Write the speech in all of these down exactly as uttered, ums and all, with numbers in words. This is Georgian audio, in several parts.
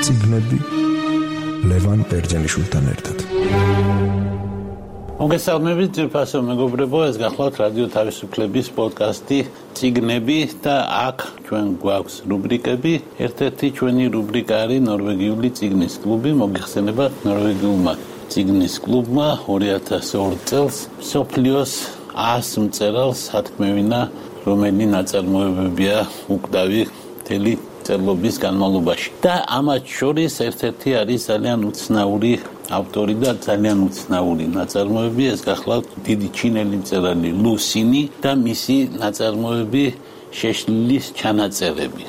წიგნები ლევან ბერძენიშვილთან ერთად. მოგესალმებით ძვირფასო მეგობრებო, ეს გახლავთ რადიო თავისუფლების პოდკასტი წიგნები და აქ ჩვენ გვაქვს რუბრიკები. ერთ-ერთი ჩვენი რუბრიკა არის ნორვეგიული წიგნის კლუბი. მოგიხსენებათ ნორვეგიულმა წიგნის კლუბმა ორი ათას ორი წელს მსოფლიოს ას მწერალს ათქმევინა, რომელი ნაწარმოებებია უკვდავი მთელი წერლობის განმავლობაში. და ამათ შორის ერთ-ერთი არის ძალიან უცნაური ავტორი და ძალიან უცნაური ნაწარმოები. ეს გახლავთ დიდი ჩინელი მწერალი ლუსინი და მისი ნაწარმოები შეშლილის ჩანაწერები.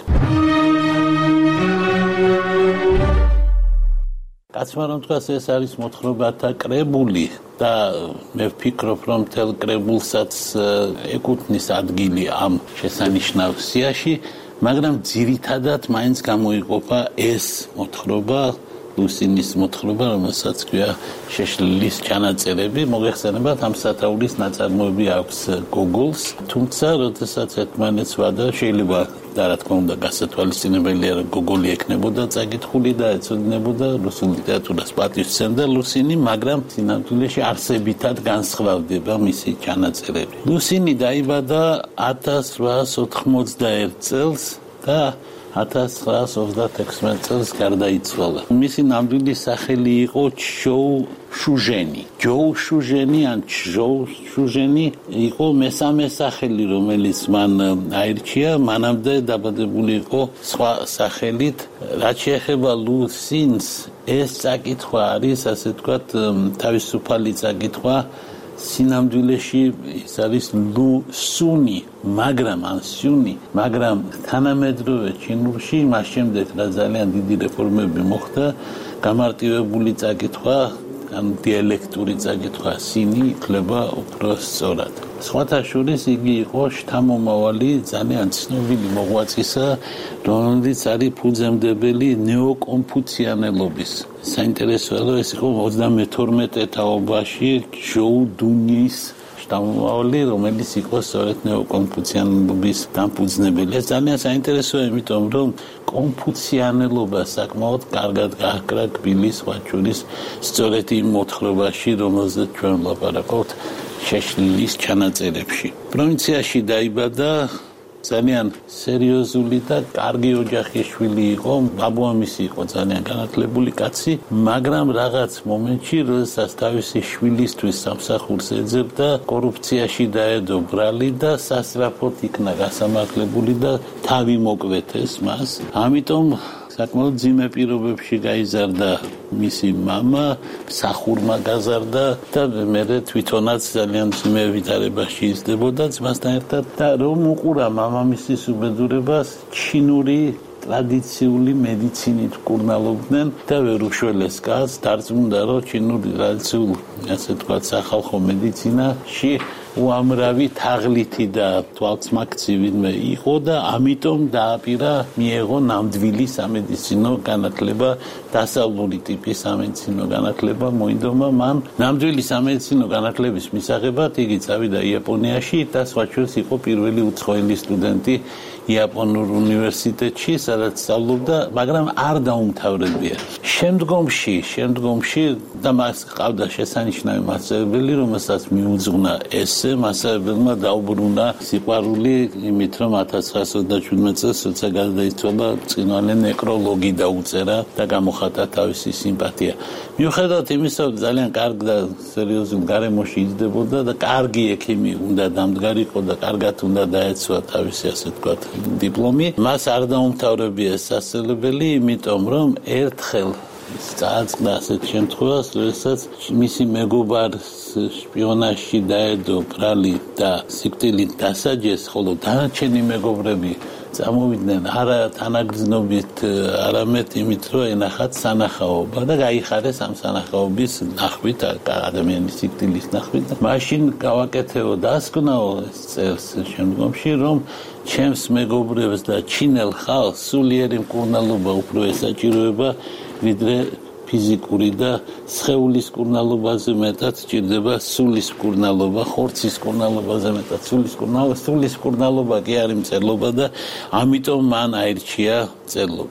კაცმა რომ თქვას, ეს არის მოთხრობათა კრებული და მე ვფიქრობ, რომ მთელ კრებულსაც ეკუთვნის ადგილი ამ შესანიშნავ სიაში, მაგრამ ძირითადად მაინც გამოიყოფა ეს მოთხრობა, ლუსინის მოთხრობა, რომელსაც ქვია შეშლილის ჩანაწერები. მოგეხსენებათ, ამ სათაურის ნაწარმოები აქვს გოგოლს, თუმცა როდესაც ერთმანეთს ვადა, შეიძლება და რა თქმა უნდა გასათვალისწინებელია, რომ გოგოლი ეკნებოდა წაკითხული და ეცოდინებოდა რუსულ ლიტერატურას პატივსცემდა ლუსინი, მაგრამ სინამდვილეში არსებითად განსხვავდება მისი ჩანაწერები. ლუსინი დაიბადა ათას რვაას ოთხმოცდაერთ წელს და ათას ცხრაას ოცდათექვსმეტ წელს გარდაიცვალა. მისი ნამდვილი სახელი იყო ჩჟოუ შუჟენი. ჯოუ შუჟენი ან ჩჟოუ შუჟენი იყო მესამე სახელი, რომელიც მან აირჩია. მანამდე დაბადებული იყო სხვა სახელით. რაც შეეხება ლუსინს, ეს წაკითხვა არის, ასე ვთქვათ, თავისუფალი წაკითხვა. სინამდვილეში ის არის ლუსუნი, მაგრამ ან სუნი, მაგრამ თანამედროვე ჩინურში მას შემდეგ რა ძალიან დიდი რეფორმები მოხდა, გამარტივებული წაკითხვა, ან დიალექტური წაკითხვა სინი იქნება უფრო სწორად. სხვათა შორის იგი იყო შთამომავალი ძალიან ცნობილი მოღვაწისა, რომელიც არის ფუძემდებელი ნეოკონფუციანელობის. საინტერესოა, რომ ეს იყო ოცდამეთორმეტ ეთაობაში ჟოუ დუნის შთამომავალი, რომელიც იყო სწორედ ნეოკონფუციანელობის დამფუძნებელი. ეს ძალიან საინტერესოა, იმიტომ რომ კონფუციანელობა საკმაოდ კარგად გააკრა კბილი სხვა შორის სწორედ იმ მოთხრობაში, რომელზეც ჩვენ ვლაპარაკობთ შეშლილის ჩანაწერებში. პროვინციაში დაიბადა, ძალიან სერიოზული და კარგი ოჯახის შვილი იყო, ბაბუამისი იყო ძალიან განათლებული კაცი, მაგრამ რაღაც მომენტში, როდესაც თავისი შვილისთვის სამსახურს ეძებდა, კორუფციაში დაედო ბრალი და სასწრაფოდ იქნა გასამართლებული და თავი მოკვეთეს მას. ამიტომ საკმაოდ ძიმე პირობებში გაიზარდა მისი მამა, მსახურმა გაზარდა და მერე თვითონაც ძალიან ძიმე ვითარებაში იზრდებოდა ძმასთან ერთად და რომ უყურა მამამისის უბედურებას, ჩინური ტრადიციული მედიცინით კურნალობდნენ და ვერ უშველეს კაცს, დარწმუნდა, რომ ჩინური ტრადიციული, ასე ვთქვათ, სახალხო მედიცინაში უამრავი თაღლითი და თვალწმაქცი ვინმე იყო და ამიტომ დააპირა მიეღო ნამდვილი სამედიცინო განათლება, დასავლური ტიპის სამედიცინო განათლება მოინდომა მან. ნამდვილი სამედიცინო განათლების მისაღებად იგი წავიდა იაპონიაში და სხვა შორის იყო პირველი უცხოელი სტუდენტი იაპონურ უნივერსიტეტში, სადაც სწავლობდა, მაგრამ არ დაუმთავრებია. შემდგომში, შემდგომში და მას ყავდა შესანიშნავი მასწავლებელი, რომელსაც მიუძღვნა ესე, მასწავლებელმა დაუბრუნა სიყვარული იმით, რომ ათას ცხრაას ოცდაჩვიდმეტ წელს როცა გარდაიცვალა, ბრწყინვალე ნეკროლოგი დაუწერა და გამოხატა თავისი სიმპათია. მიუხედავად იმისა, რომ ძალიან კარგ და სერიოზულ გარემოში იზრდებოდა და კარგი ექიმი უნდა დამდგარიყო და კარგად უნდა დაეცვა თავისი, ასე ვთქვათ, დიპლომი, მას არ დაუმთავრებია სასწავლებელი, იმიტომ რომ ერთხელ წააწყდა ასეთ შემთხვევას, როდესაც მისი მეგობარს შპიონაჟში დაედო ბრალი და სიკვდილით დასაჯეს, ხოლო დანარჩენი მეგობრები წამოვიდნენ არა თანაგრძნობით, არამედ იმით, რომ ენახათ სანახაობა და გაიხარეს ამ სანახაობის ნახვით, ადამიანის სიკვდილის ნახვით. მაშინ გავაკეთეო დასკვნაო ეს წერს შემდგომში, რომ ჩემს მეგობრებს და ჩინელ ხალხს სულიერი მკურნალობა უფრო ესაჭიროება, ვიდრე ფიზიკური და სხეულის კურნალობაზე მეტად ჭირდება სულის კურნალობა, ხორცის კურნალობაზე მეტად სულის კურნალობა, სულის კურნალობა კი არის მწერლობა და ამიტომ მან აირჩია მწერლობა.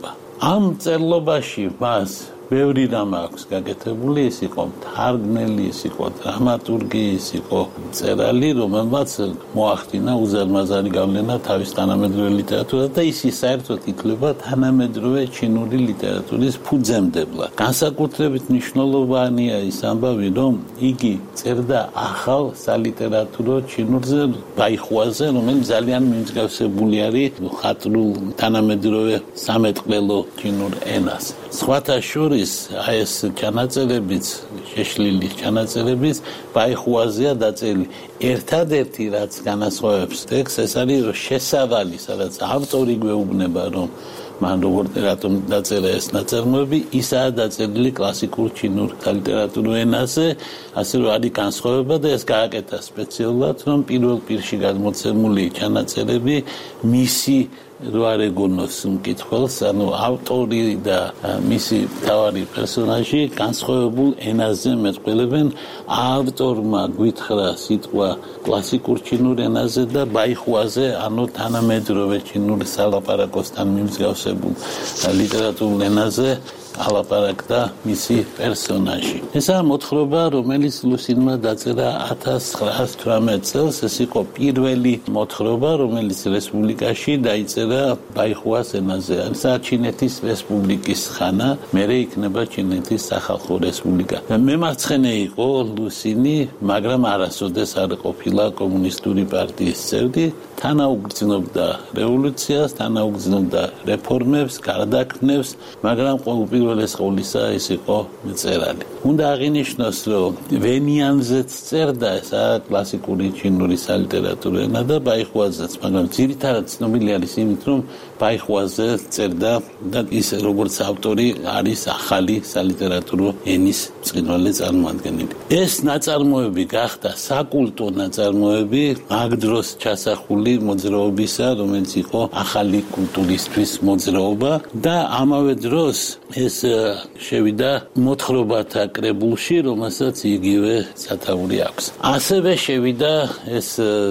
ამ წერლობაში მას ბევრი რამ აქვს გაკეთებული, ის იყო თარგმნელი, ის იყო დრამატურგი, ის იყო წერალი, რომელმაც მოახდინა უზარმაზარი გავლენა თავის თანამედროვე ლიტერატურაზე და ის საერთოდ ითვლება თანამედროვე ჩინური ლიტერატურის ფუძემდებლად. განსაკუთრებით მნიშვნელოვანია ის ამბავი, რომ იგი წერდა ახალ სალიტერატურო ჩინურზე, ბაიხუაზე, რომელიც ძალიან მიმსგავსებული არის ხატრულ თანამედროვე სამეთყველო ჩინურ ენას. სხვათა შორის აი ეს ჩანაწერებიც, შეშლილი ჩანაწერებიც ბაიხუაზეა დაწერილი. ერთადერთი რაც განასხვავებს ტექსტს, ეს არის შესავალი, სადაც ავტორი გვეუბნება, რომ მან როგორ რატომ დაწერა ეს ნაწარმოები, ისაა დაწერილი კლასიკურ ჩინურ სალიტერატურო ენაზე, ასე რომ არის განსხვავება და ეს გააკეთა სპეციალურად, რომ პირველ პირში გადმოცემული ჩანაწერები მისი რო არ ეგონოს მკითხველს, ანუ ავტორი და მისი მთავარი პერსონაჟი განსხვავებულ ენაზე მეტყველებენ. ავტორმა გვითხრა სიტყვა კლასიკურ ჩინურ ენაზე და ბაიხუაზე, ანუ თანამედროვე ჩინურ სალაპარაკოსთან მიმსგავსებულ ლიტერატურულ ენაზე ალაპარაკდა მისი პერსონაჟი. ესაა მოთხრობა, რომელიც ლუსინმა დაწერა ათას ცხრაას თვრამეტ წელს. ეს იყო პირველი მოთხრობა, რომელიც რესპუბლიკაში დაიწერა ბაიხუას ენაზე. ესაა ჩინეთის რესპუბლიკის ხანა, მერე იქნება ჩინეთის სახალხო რესპუბლიკა. მემარცხენე იყო ლუსინი, მაგრამ არასოდეს არ ყოფილა კომუნისტური პარტიის წევრი. თანაუგრძნობდა რევოლუციას, თანაუგრძნობდა რეფორმებს, გარდაქმნებს, მაგრამ უპირველეს ყოვლისა ის იყო მწერალი. უნდა აღინიშნოს, რომ ვენიანზეც წერდა ესა კლასიკური ჩინური სალიტერატურო ენა და ბაიხუაზეც, მაგრამ ძირითადად ცნობილი არის იმით, რომ ბაიხუაზე წერდა და ის როგორც ავტორი არის ახალი სალიტერატურო ენის ბრწყინვალე წარმოადგენელი. ეს ნაწარმოები გახდა საკულტო ნაწარმოები მაგ დროს ჩასახული მოძრაობისა, რომელიც იყო ახალი კულტურისთვის მოძრაობა და ამავე დროს ეს შევიდა მოთხრობათა კრებულში, რომელსაც იგივე სათაური აქვს. ასევე შევიდა ეს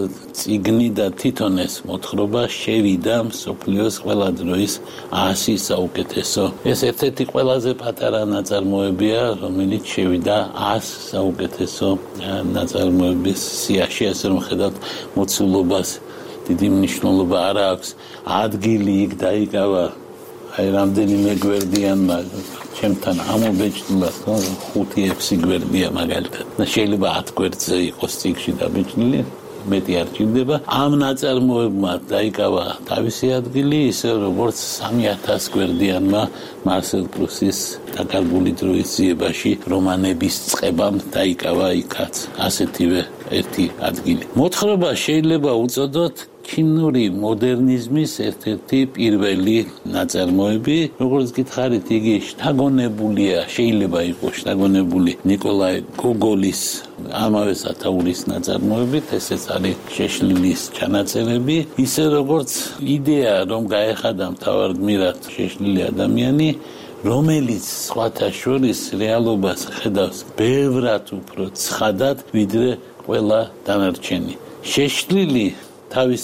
წიგნი და თვითონ ეს მოთხრობა შევიდა მსოფლიოს ყველა დროის ასი საუკეთესო. ეს ერთ-ერთი ყველაზე პატარა ნაწარმოებია, რომელიც შევიდა ას საუკეთესო ნაწარმოების სიაში, ასე რომ ხედავთ მოცულობას დიდი მნიშვნელობა არ აქვს. ადგილი იქ დაიკავა აი რამდენიმე გვერდიანმა ჩემთან ამობეჭდულად ხუთი ექვსი გვერდია მაგალითად. შეიძლება ათ გვერდზე იყოს წიგნში დაბეჭდილი, მეტი არ ჭირდება. ამ ნაწარმოებმა დაიკავა თავისი ადგილი, ისე როგორც სამი ათას გვერდიანმა მარსელ პრუსის დაკარგული დროის ძიებაში რომანების წყებამ დაიკავა იქაც ასეთივე ერთი ადგილი. მოთხრობა შეიძლება უწოდოთ ჩინური მოდერნიზმის ერთ-ერთი პირველი ნაწარმოები, როგორც გითხარით, იგი შთაგონებულია, შეიძლება იყოს შთაგონებული ნიკოლაი გოგოლის ამავე სათაურის ნაწარმოებით, ესეც არის შეშლილის ჩანაწერები, ისე როგორც იდეა, რომ გაეხადა მთავარ გმირად შეშლილი ადამიანი, რომელიც სხვათა შორის რეალობას ხედავს ბევრად უფრო ცხადად, ვიდრე ყველა დანარჩენი. შეშლილი თავის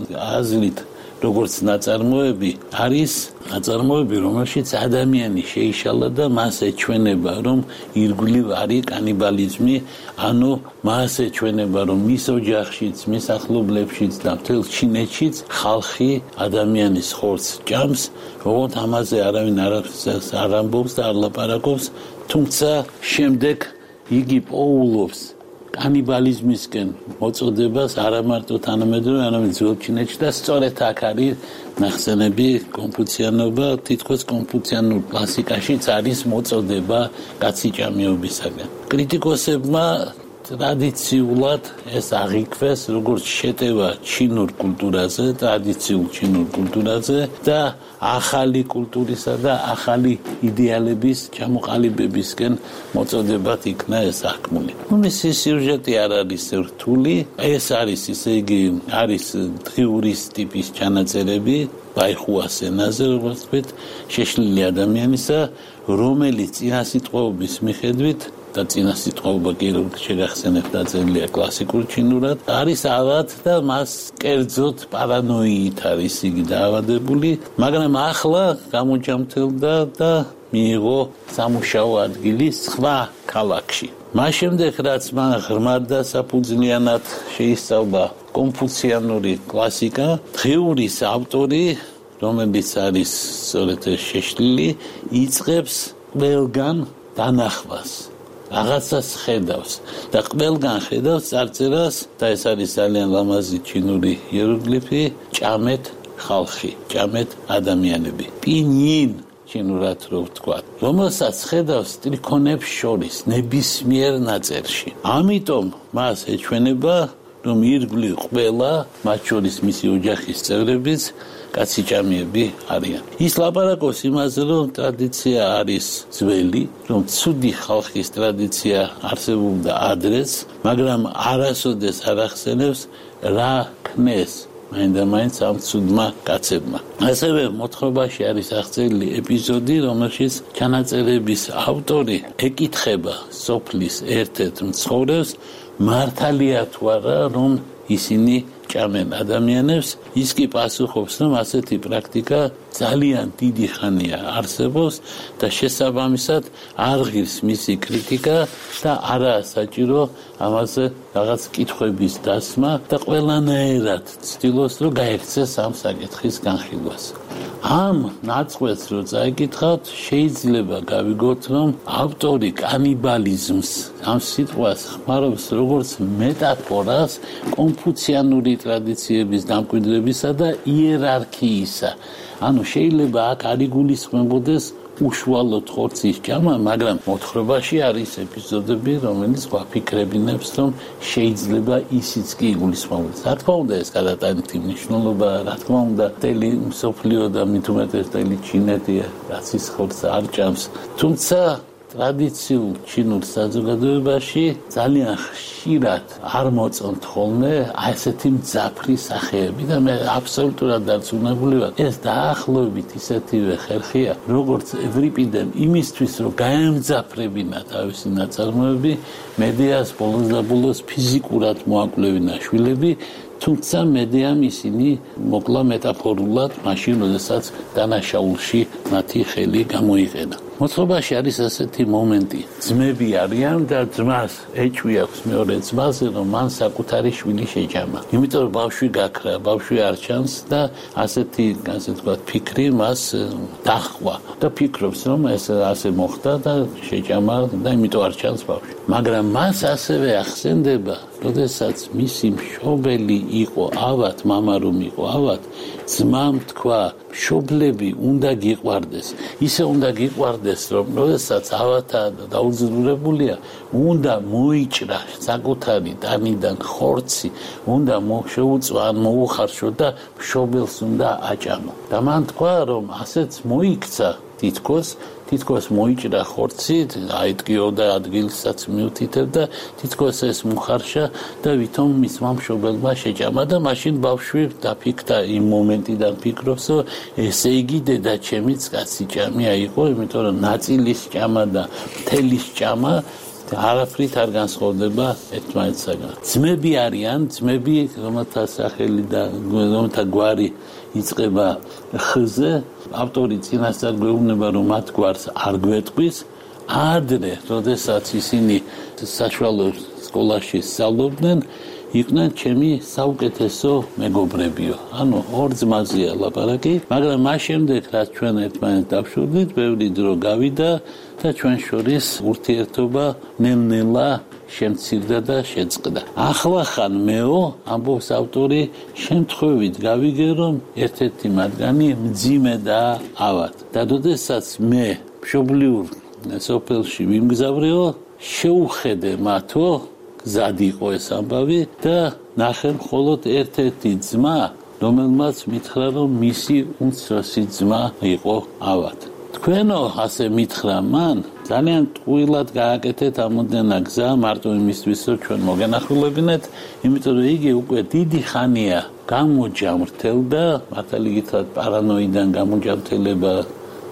აზრით როგორც ნაწარმოები არის ნაწარმოები, რომელშიც ადამიანი შეიშალა და მას ეჩვენება, რომ ირგვლივ არის კანიბალიზმი, ანუ მას ეჩვენება, რომ მის ოჯახშიც, მის ახლობლებშიც და მთელ ჩინეთშიც ხალხი ადამიანის ხორცს ჭამს, როგორც ამაზე არავინ არ ამბობს და არ ლაპარაკობს, თუმცა შემდეგ იგი პოულობს კანიბალიზმისკენ მოწოდებას არა მარტო თანამედროვე, არამედ ძველ ჩინეთში და სწორედ აქ არის ნახსენები კონფუციანობა, თითქოს კონფუციანურ კლასიკაშიც არის მოწოდება კაციჭამიობისაგან. კრიტიკოსებმა ტრადიციულად ეს აღიქვეს როგორც შეტევა ჩინურ კულტურაზე, ტრადიციულ ჩინურ კულტურაზე და ახალი კულტურისა და ახალი იდეალების ჩამოყალიბებისკენ მოწოდებად იქნა ეს აღქმული. მისი სიუჟეტი არ არის რთული, ეს არის ისე იგი არის დღიურის ტიპის ჩანაწერები ბაიხუას ენაზე, როგორც ვთქვით, შეშლილი ადამიანისა, რომელიც წინასიტყვაობის მიხედვით და წინასიტყვაობა კი შეგახსენებთ დაწერილია კლასიკურ ჩინურად არის ავად და მას კერძოდ პარანოიით არის იგი დაავადებული, მაგრამ ახლა გამოჯამთელდა და მიიღო სამუშაო ადგილი სხვა ქალაქში. მას შემდეგ რაც მან ღრმად და საფუძვლიანად შეისწავლა კონფუციანური კლასიკა, დღეურის ავტორი, რომელიც არის სწორედ შეშლილი, იწყებს ყველგან დანახვას. რაღაცას ხედავს და ყველგან ხედავს წარწერას და ეს არის ძალიან ლამაზი ჩინური იეროგლიფი, ჭამეთ ხალხი, ჭამეთ ადამიანები. პინინ ჩინურად რო ვთქვათ, რომელსაც ხედავს ტრიქონებს შორის ნებისმიერ ნაწერში. ამიტომ მას ეჩვენება, რომ ირგვლივ ყველა, მათ შორის მისი ოჯახის წევრებიც კაციჭამიები არიან. ის ლაპარაკობს იმაზე, რომ ტრადიცია არის ძველი, რომ ცუდი ხალხის ტრადიცია არსებობდა ადრეც, მაგრამ არასოდეს არ ახსენებს რა ქნეს მაინდა-მაინც ამ ცუდმა კაცებმა. ასევე მოთხრობაში არის აღწერილი ეპიზოდი, რომელშიც ჩანაწერების ავტორი ეკითხება სოფლის ერთ-ერთ მცხოვრებს, მართალია თუ არა, რომ ისინი ჭამენ ადამიანებს, ის კი პასუხობს, რომ ასეთი პრაქტიკა ძალიან დიდი ხანია არსებობს და შესაბამისად არ ღირს მისი კრიტიკა და არაა საჭირო ამაზე რაღაც კითხვების დასმა და ყველანაირად ცდილობს, რომ გაექცეს ამ საკითხის განხილვას. ამ ნაწყვეტს რო წაიკითხავთ, შეიძლება გავიგოთ, რომ ავტორი კანიბალიზმს ამ სიტყვას ხმარობს როგორც მეტაფორას კონფუციანური ტრადიციების დამკვიდრებისა და იერარქიისა. ანუ შეიძლება აქ არ იგულისხმებოდეს უშუალოდ ხორცის ჭამა, მაგრამ მოთხრობაში არის ეპიზოდები, რომელიც გვაფიქრებინებს, რომ შეიძლება ისიც კი იგულისხმებოდეს. რა თქმა უნდა, ეს გადატანითი მნიშვნელობა, რა თქმა უნდა, მთელი მსოფლიო და მით უმეტეს მთელი ჩინეთი რაც ის ხორცს არ ჭამს. თუმცა ტრადიციულ ჩინურ საზოგადოებაში ძალიან ხშირად არ მოწონთ ხოლმე ასეთი მძაფრი სახეები და მე აბსოლუტურად დარწმუნებული ვარ, ეს დაახლოებით ისეთივე ხერხია, როგორც ევრიპიდემ იმისთვის, რომ გაემძაფრებინა თავისი ნაწარმოები, მედეას ბოლოს და ბოლოს ფიზიკურად მოაკვლევინა შვილები, თუმცა მედეამ ისინი მოკლა მეტაფორულად, მაშინ, როდესაც დანაშაულში მათი ხელი გამოიყენა. მოთხრობაში არის ასეთი მომენტი. ძმები არიან და ძმას ეჭვი აქვს მეორე ძმაზე, რომ მან საკუთარი შვილი შეჭამა. იმიტომ რომ ბავშვი გაქრა, ბავშვი არ ჩანს და ასეთი, ასე ვთქვათ, ფიქრი მას დაჰყვა და ფიქრობს, რომ ეს ასე მოხდა და შეჭამა და იმიტომ არ ჩანს ბავშვი. მაგრამ მას ასევე ახსენდება, როდესაც მისი მშობელი იყო ავად, მამა რომ იყო ავად, ძმამ თქვა, მშობლები უნდა გიყვარდეს. ისე უნდა გიყვარდეს, რომ როდესაც ავათა დაუძრურებულია, უნდა მოიჭრა საკუთარი ტანიდან ხორცი, უნდა მოშეუწვა, ან მოუხარშო და მშობელს უნდა აჭამო. და მან თქვა, რომ ასეც მოიქცა თითქოს თითქოს მოიჭრა ხორცი, აიტკიოდა ადგილსაც მიუთითებდა, თითქოს ეს მოხარშა და ვითომ მისმა მშობელმა შეჭამა და მაშინ ბავშვი დაფიქრდა იმ მომენტიდან ფიქრობს, რომ ესე იგი დედაჩემიც კაციჭამია იყო, იმიტომ რომ ნაწილის ჭამა და მთელის ჭამა არაფრით არ განსხვავდება ერთმანეთსაგან. ძმები არიან, ძმები, რომელთა სახელი და რომელთა გვარი იწყება ხ-ზე, ავტორი წინასწარ გვეუბნება, რომ მათ გვარს არ გვეტყვის. ადრე, როდესაც ისინი საშუალო სკოლაში სწავლობდნენ, იყვნენ ჩემი საუკეთესო მეგობრებიო. ანუ ორ ძმაზეა ლაპარაკი, მაგრამ მას შემდეგ, რაც ჩვენ ერთმანეთს დავშვიდით, ბევრი დრო გავიდა და ჩვენ შორის ურთიერთობა ნელ-ნელა შემცირდა და შეწყდა. ახლა ხან მეო, ამბობს ავტორი, შემთხვევით გავიგე, რომ ერთ-ერთი მათგანი მძიმე და ავად. და როდესაც მე მშობლიურ სოფელში ვიმგზავრეო, შეუხედე მათო, გზად იყო ეს ამბავი და ნახე მხოლოდ ერთ-ერთი ძმა, რომელმაც მითხრა, რომ მისი უმცროსი ძმა იყო ავად. თქვენო ასე მითხრა მან, ძალიან ტყუილად გააკეთეთ ამოდენა გზა, მარტო იმისთვის, რომ ჩვენ მოგენახულებინეთ, იმიტომ რომ იგი უკვე დიდი ხანია გამოჯამრთელდა, მართალი გითხრათ, პარანოიდან გამოჯამრთელება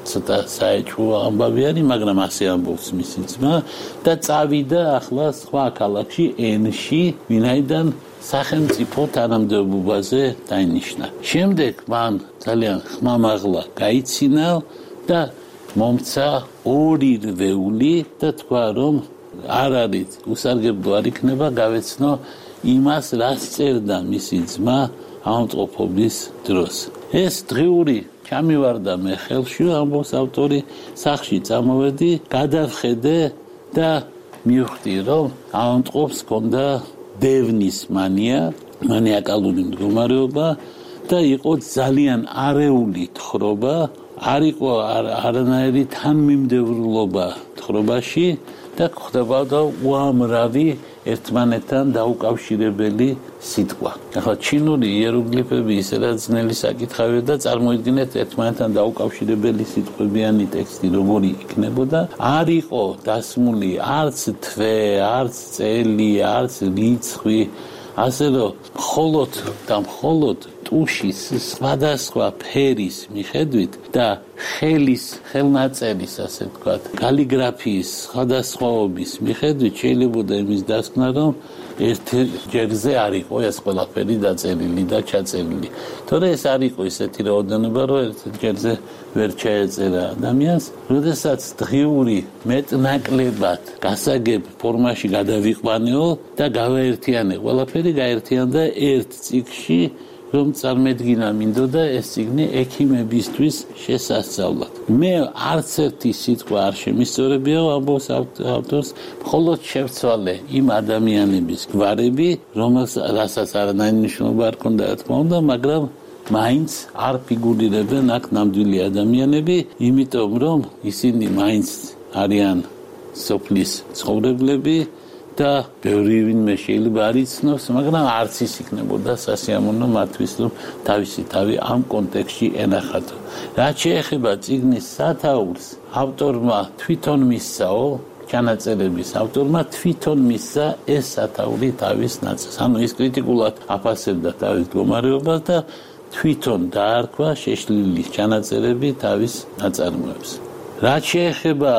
ცოტა საეჭვო ამბავი არის, მაგრამ ასე ამბობს მისი ძმა და წავიდა ახლა სხვა ქალაქში ენში, ვინაიდან სახელმწიფო თანამდებობაზე დაინიშნა. შემდეგ მან ძალიან ხმამაღლა გაიცინა და მომცა ორი რვეული და თქვა რომ არ არის უსარგებლო არ იქნება გავეცნო იმას რაც წერდა მისი ძმა ავადმყოფობის დროს. ეს დღიური ჩამივარდა მე ხელში ამბობს ავტორი სახში წამოვედი გადავხედე და მივხვდი რომ ავადმყოფს ჰქონდა დევნის მანია მანიაკალური მდგომარეობა და იყო ძალიან არეული თხრობა არ იყო არანაირი თანმიმდევრულობა თხრობაში და ხდებოდა უამრავი ერთმანეთთან დაუკავშირებელი სიტყვა. ახლა ჩინური იეროგლიფები ისედაც ძნელი საკითხავია და წარმოიდგინეთ ერთმანეთთან დაუკავშირებელი სიტყვებიანი ტექსტი როგორი იქნებოდა. არ იყო დასმული არც თვე, არც წელი, არც რიცხვი, ასე რომ მხოლოდ და მხოლოდ ტუშის სხვადასხვა ფერის მიხედვით და ხელის ხელნაწერის ასე ვთქვათ კალიგრაფიის სხვადასხვაობის მიხედვით შეიძლება იმის დასკვნა რომ ერთ ჯერზე არ იყო ეს ყველაფერი დაწერილი და ჩაწერილი. თორე ეს არ იყო ისეთი რაოდენობა რომ ერთ ჯერზე ვერ ჩაეწერა ადამიანს, როდესაც დღიური მეტნაკლებად გასაგებ ფორმაში გადავიყვანეო და გავაერთიანე ყველაფერი გაერთიანდა ერთ წიგნში რომ წარმოედგინა მინდოდა ეს წიგნი ექიმებისთვის შესასწავლად. მე არც ერთი სიტყვა არ შემისწორებია ამბობს ავტორს, მხოლოდ შევცვალე იმ ადამიანების გვარები, რომელსაც არანაირი მნიშვნელობა არ ჰქონდა რა თქმა უნდა, მაგრამ მაინც არ ფიგურირებენ აქ ნამდვილი ადამიანები, იმიტომ რომ ისინი მაინც არიან სოფლის ცხოვრებლები და ბევრი ვინმე შეიძლება არ იცნობს, მაგრამ არც ის იქნებოდა სასიამოვნო მათთვის, რომ თავისი თავი ამ კონტექსტში ენახათ. რაც შეეხება წიგნის სათაურს, ავტორმა თვითონ მისცაო, ჩანაწერების ავტორმა თვითონ მისცა ეს სათაური თავის ნაწილს. ანუ ის კრიტიკულად აფასებდა თავის მდგომარეობას და თვითონ დაარქვა შეშლილი ჩანაწერები თავის ნაწარმოებს. რაც შეეხება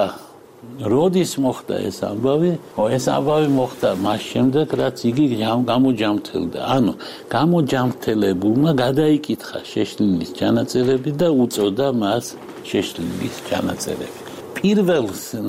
როდის მოხდა ეს ამბავი? ეს ამბავი მოხდა მას შემდეგ, რაც იგი გამოჯამრთელდა. ანუ გამოჯამრთელებულმა გადაიკითხა შეშლილის ჩანაწერები და უწოდა მას შეშლილის ჩანაწერები. პირველ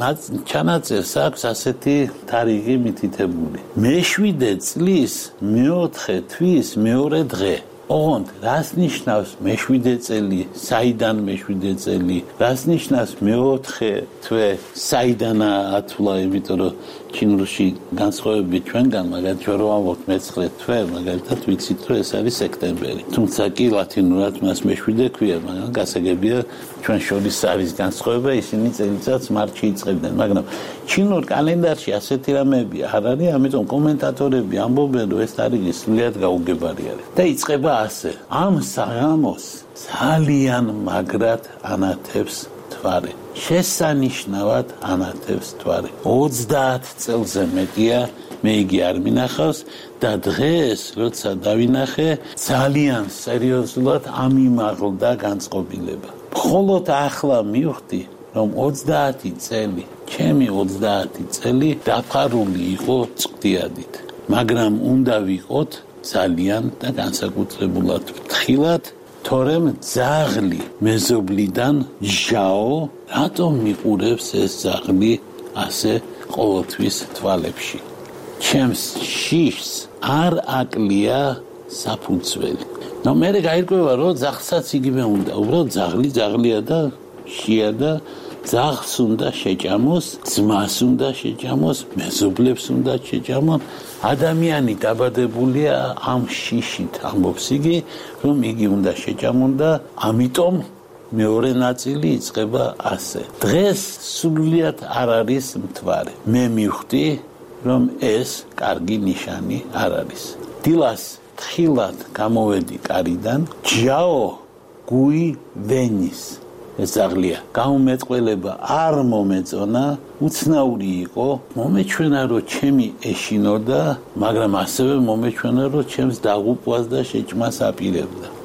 ჩანაწერს აქვს ასეთი თარიღი მითითებული. მეშვიდე წლის მეოთხე თვის მეორე დღე. ოღონდ რას ნიშნავს მეშვიდე წელი, საიდან მეშვიდე წელი, რას ნიშნავს მეოთხე თვე, საიდანაა ათვლა, იმიტომ რომ ჩინურში განსხვავები ჩვენგან, მაგალითად ჩვენ რო ამბობთ მეცხრე თვე, მაგალითად ვიცით რომ ეს არის სექტემბერი. თუმცა კი ლათინურად მას მეშვიდე ქვია, მაგრამ გასაგებია ჩვენ შორის არის განსხვავება, ისინი წელიწადს მარტში იწყებდნენ, მაგრამ ჩინურ კალენდარში ასეთი რამეები არ არის, ამიტომ კომენტატორები ამბობენ რომ ეს თარიღი სრულიად გაუგებარი არის. და იწყება ასე. ამ საღამოს ძალიან მაგრად ანათებს თვარე. შესანიშნავად ანათებს თვარე. ოცდაათ წელზე მეტია მე იგი არ მინახავს და დღეს როცა დავინახე ძალიან სერიოზულად ამიმაღლდა განწყობილება. მხოლოდ ახლა მივხვდი რომ ოცდაათი წელი, ჩემი ოცდაათი წელი დაფარული იყო წვდიადით, მაგრამ უნდა ვიყოთ ძალიან და განსაკუთრებულად ფრთხილად, თორემ ძაღლი მეზობლიდან ჟაო რატომ მიყურებს ეს ძაღლი ასე ყოველთვის თვალებში. ჩემს შიშს არ აკლია საფუძველი. ნუ მე გაირკვევა რომ ძაღლსაც იგივე უნდა, უბრალოდ ძაღლი ძაღლია და შია და ძაღლს უნდა შეჭამოს, ძმას უნდა შეჭამოს, მეზობლებს უნდა შეჭამოს. ადამიანი დაბადებულია ამ შიშით, ამბობს იგი, რომ იგი უნდა შეჭამონ და ამიტომ მეორე ნაწილი იწყება ასე. დღეს სრულიად არ არის მთვარე. მე მივხვდი, რომ ეს კარგი ნიშანი არ არის. დილას თხილად გამოვედი კარიდან, ჯაო გუი ვენის ეს ძაღლია. გამომეტყველება არ მომეწონა, უცნაური იყო, მომეჩვენა რომ ჩემი ეშინოდა, მაგრამ ასევე მომეჩვენა რომ ჩემს დაღუპვას და შეჭმას აპირებდა.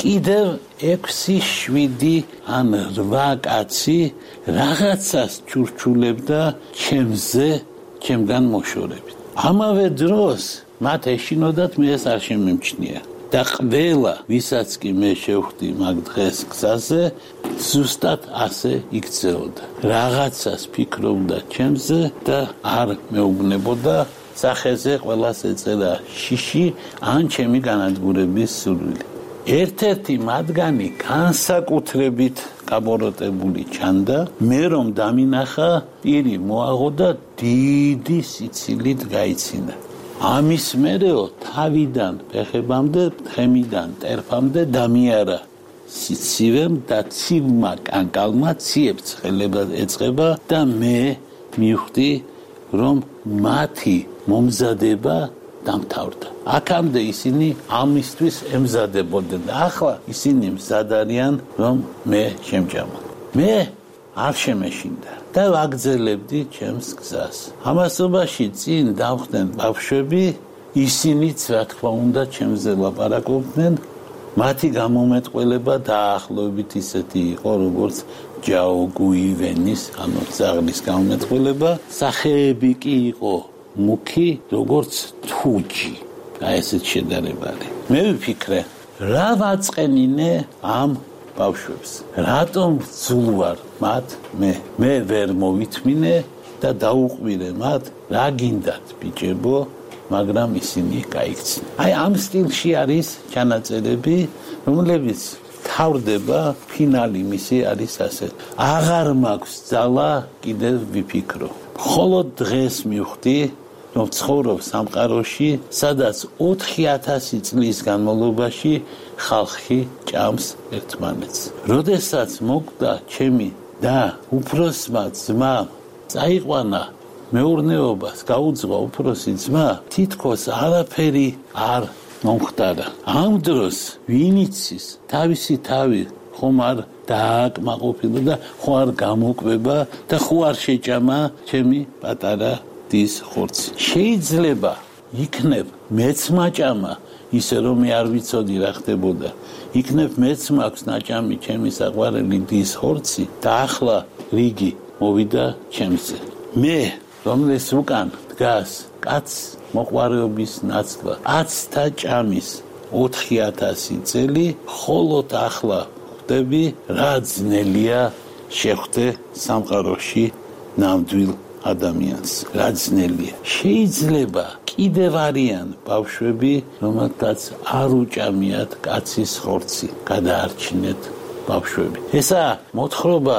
კიდევ ექვსი შვიდი ან რვა კაცი რაღაცას ჩურჩულებდა ჩემზე, ჩემგან მოშორებით. ამავე დროს მათ ეშინოდათ მე ეს არ შემემჩნია. და ყველა ვისაც კი მე შევხვდი მაგ დღეს გზაზე ზუსტად ასე იქცეოდა. რაღაცას ფიქრობდა ჩემზე და არ მეუბნებოდა სახეზე ყველას ეწერა შიში ან ჩემი განადგურების სურვილი. ერთ-ერთი მათგანი განსაკუთრებით კაბოროტებული ჩანდა, მე რომ დამინახა, პირი მოაღო და დიდი სიცილით გაიცინა. ამის მერეო თავიდან ფეხებამდე, თხემიდან ტერფამდე დამიარა სიცივემ და ცივმა კანკალმა ციებს ხელება ეწყება და მე მივხვდი, რომ მათი მომზადება დამთავრდა. აქამდე ისინი ამისთვის ემზადებოდნენ და ახლა ისინი მზად არიან, რომ მე შემჭამა. მე არ შემეშინდა და ვაგრძელებდი ჩემს გზას. ამასობაში წინ დავხდნენ ბავშვები, ისინიც რა თქმა უნდა ჩემზე ლაპარაკობდნენ. მათი გამომეტყველება დაახლოებით ისეთი იყო, როგორც ჯაო გუივენის, ანუ ძაღლის გამომეტყველება. სახეები კი იყო მუქი, როგორც თუჯი. აი ესეთ შედარება არის. მე ვიფიქრე, რა ვაწყენინე ამ ბავშვებს. რატომ ვძულვარ მათ მე? მე ვერ მოვითმინე და დაუყვირე მათ, რა გინდათ ბიჭებო, მაგრამ ისინი გაიქცნენ. აი ამ სტილში არის ჩანაწერები, რომლებიც თავდება, ფინალი მისი არის ასე. აღარ მაქვს ძალა კიდევ ვიფიქრო. მხოლოდ დღეს მივხვდი, რომ ცხოვრობ სამყაროში, სადაც ოთხი ათასი წლის განმავლობაში ხალხი ჭამს ერთმანეთს. როდესაც მოკვდა ჩემი და უფროსმა ძმამ წაიყვანა მეურნეობას, გაუძღვა უფროსი ძმა, თითქოს არაფერი არ მომხდარა. ამ დროს ვინ იცის, თავისი თავი ხომ არ დააკმაყოფილა და ხო არ გამოკვება და ხო არ შეჭამა ჩემი პატარა დის ხორცი. შეიძლება იქნებ მეც მაჭამა, ისე რომ მე არ ვიცოდი რა ხდებოდა. იქნებ მეც მაქვს ნაჭამი ჩემი საყვარელი დის ხორცი და ახლა რიგი მოვიდა ჩემზე. მე რომლის უკან დგას კაც მოყვარეობის ნაცვლა ათსთა ჭამის ოთხი ათასი წელი, ხოლოდ ახლა ხვდები რა ძნელია შეხვდე სამყაროში ნამდვილ ადამიანს. რა ძნელია. შეიძლება კიდევ არიან ბავშვები, რომელთაც არ უჭამიათ კაცის ხორცი. გადაარჩინეთ ბავშვები. ესა მოთხრობა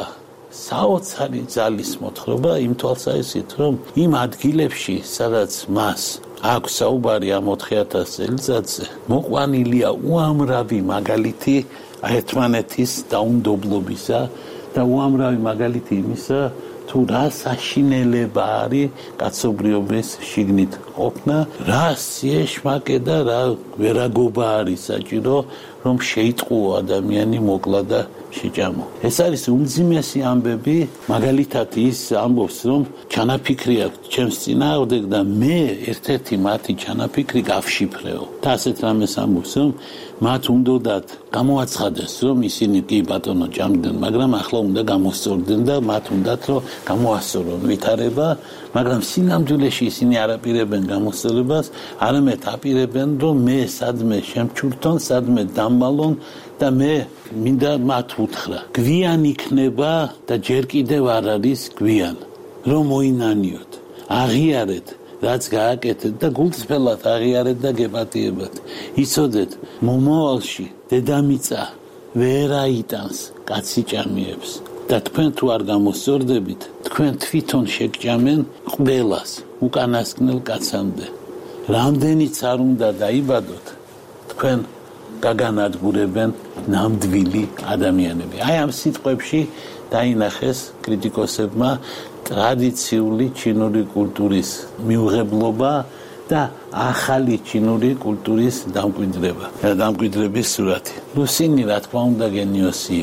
საოცარი ძალის მოთხრობა იმ თვალსაზრისით, რომ იმ ადგილებში, სადაც მას აქვს საუბარი ამ ოთხი ათას წელიწადზე, მოყვანილია უამრავი მაგალითი ერთმანეთის დაუნდობლობისა და უამრავი მაგალითი იმისა, თუ რა საშინელება არის კაცობრიობის შიგნით ყოფნა, რა სიეშმაკე და რა ვერაგობა არის საჭირო, რომ შეიტყუო ადამიანი მოკლა და შეჭამო. ეს არის უმძიმესი ამბები, მაგალითად ის ამბობს, რომ ჩანაფიქრი აქვს ჩემს წინააღმდეგ და მე ერთ-ერთი მათი ჩანაფიქრი გავშიფრეო. და ასეთ რამეს ამბობს, რომ მათ უნდათ გამოაცხადეს, რომ ისინი კი ბატონო ჭამდნენ, მაგრამ ახლა უნდა გამოსწორდნენ და მათ უნდათ რომ გამოასწორონ ვითარება, მაგრამ სინამდვილეში ისინი არ აპირებენ გამოსწორებას, არამედ აპირებენ, რომ მე სადმე შემჩურთონ, სადმე დამალონ და მე მინდა მათ უთხრა. გვიან იქნება და ჯერ კიდევ არ არის გვიან, რომ მოინანიოთ, აღიარეთ რაც გააკეთეთ და გულწრფელად აღიარეთ და გეპატიებათ. იცოდეთ, მომავალში დედამიწა ვერ აიტანს კაცი ჭამიებს და თქვენ თუ არ გამოსწორდებით, თქვენ თვითონ შეგჭამენ ყველას უკანასკნელ კაცამდე. რამდენიც არ უნდა დაიბადოთ, თქვენ გაგანადგურებენ ნამდვილი ადამიანები. აი ამ სიტყვებში დაინახეს კრიტიკოსებმა ტრადიციული ჩინური კულტურის მიუღებლობა და ახალი ჩინური კულტურის დამკვიდრება. დამკვიდრების სურათი. ლუსინი რა თქმა უნდა გენიოსი იყო.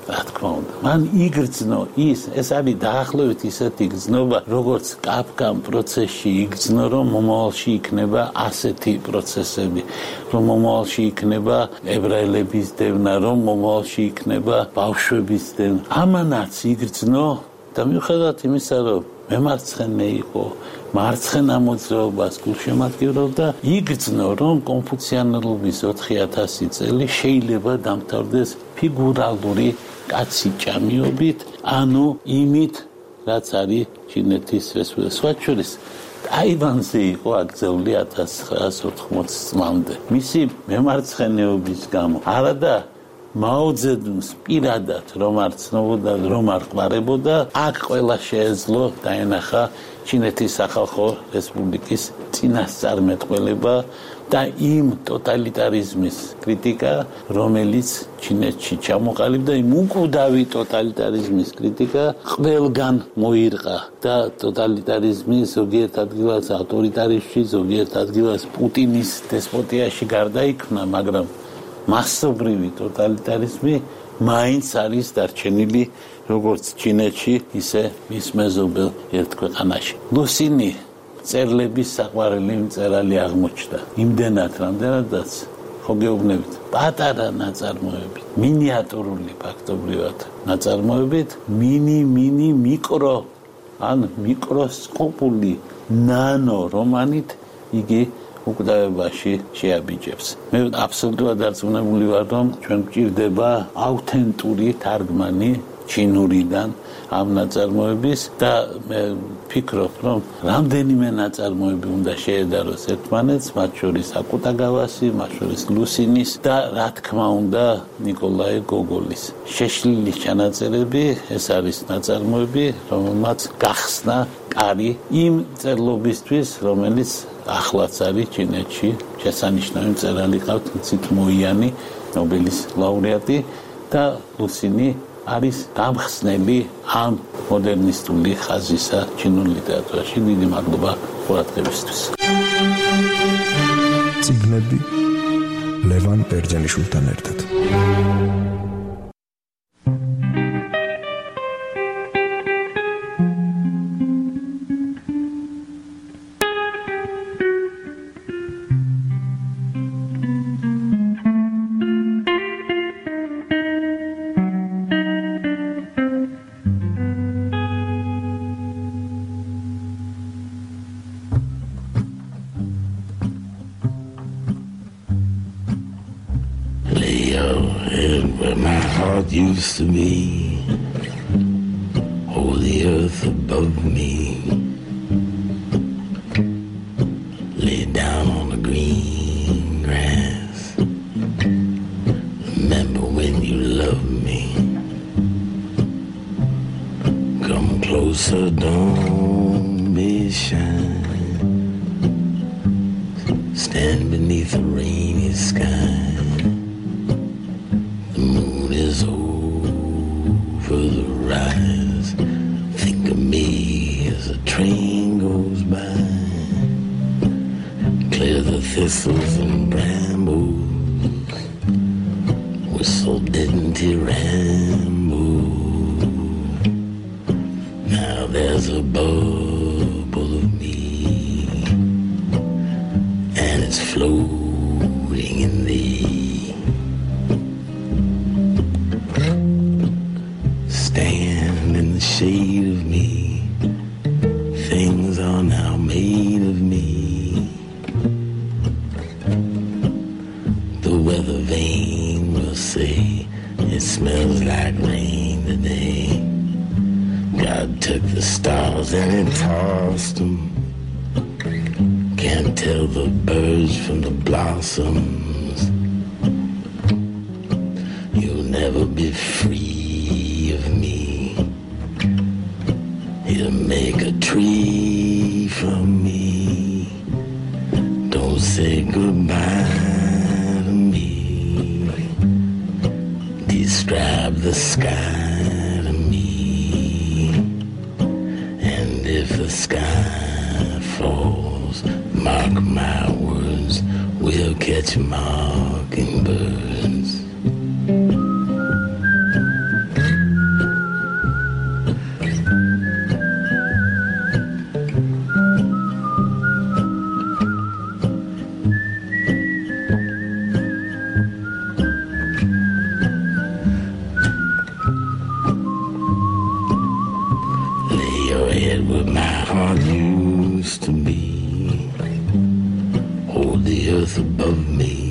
რა თქმა უნდა. მან იგრძნო ის, ეს არის დაახლოებით ისეთი გრძნობა, როგორც კაფკამ პროცესში იგრძნო, რომ მომავალში იქნება ასეთი პროცესები, რომ მომავალში იქნება ებრაელების დევნა, რომ მომავალში იქნება ბავშვების დევნა. ამანაც იგრძნო და მიუხედავად იმისა, რომ მემარცხენე იყო, მარცხენა მოძრაობას გულშემატკივრობდა, იგრძნო, რომ კონფუციანელობის ოთხი ათასი წელი შეიძლება დამთავრდეს ფიგურალური კაცი ჭამიობით, ანუ იმით, რაც არის ჩინეთის რესპუბლიკა. სხვა შორის, ტაივანზე იყო აკრძალული ათას ცხრაას ოთხმოცი წლამდე. მისი მემარცხენეობის გამო, არადა მაო ძედუნს პირადად რომ არ ცნობოდა, რომ არ ყვარებოდა, აქ ყველა შეეძლო დაენახა ჩინეთის სახალხო რესპუბლიკის წინასწარმეტყველება და იმ ტოტალიტარიზმის კრიტიკა, რომელიც ჩინეთში ჩამოყალიბდა, იმ უკვდავი ტოტალიტარიზმის კრიტიკა ყველგან მოირყა და ტოტალიტარიზმი ზოგიერთ ადგილას ავტორიტარიზმში, ზოგიერთ ადგილას პუტინის დესპოტიაში გარდაიქმნა, მაგრამ მასობრივი ტოტალიტარიზმი მაინც არის დარჩენილი როგორც ჩინეთში, ისე მის მეზობელ ერთ ქვეყანაში. ლუსინი წერლების საყვარელი მწერალი აღმოჩნდა. იმდენად, რამდენადაც ხო გეუბნებით, პატარა ნაწარმოებით, მინიატურული ფაქტობრივად ნაწარმოებით, მინი მინი მიკრო ან მიკროსკოპული ნანო რომანით იგი უკვდავებაში შეაბიჯებს. მე აბსოლუტურად დარწმუნებული ვარ, რომ ჩვენ გვჭირდება აუთენტური თარგმანი ჩინურიდან ამ ნაწარმოების და მე ფიქრობ, რომ რამდენიმე ნაწარმოები უნდა შეედაროს ერთმანეთს, მათ შორის აკუტაგავასი, მათ შორის ლუსინის და რა თქმა უნდა ნიკოლაი გოგოლის. შეშლილი ჩანაწერები, ეს არის ნაწარმოები, რომელმაც გახსნა კარი იმ წერლობისთვის, რომელიც ახლაც არის ჩინეთში შესანიშნავი მწერალი ყავთ ცით მოიანი, ნობელის ლაურეატი და ლუსინი არის დამხსნელი ამ მოდერნისტული ხაზისა ჩინურ ლიტერატურაში. დიდი მადლობა ყურადღებისთვის. წიგნები ლევან ბერძენიშვილთან ერთად. Used to be, oh, the earth above me, lay down on the green grass. Remember when you loved me. Come closer, don't be shy. Stand beneath a rainy sky. The moon is over the rise. Think of me as the train goes by. Clear the thistles and brambles. Whistle didn't ramble. Now there's a bubble of me, and it's floating in thee. Stand in the shade of me. Things are now made of me. The weather vane will say it smells like rain today. God took the stars and he tossed them. Can't tell the birds from the blossoms. You'll never be free of me. He'll make a tree from me. Don't say goodbye to me. Describe the sky to me. And if the sky falls, mark my words, we'll catch mockingbirds. forget what my heart used to be. Hold the earth above me.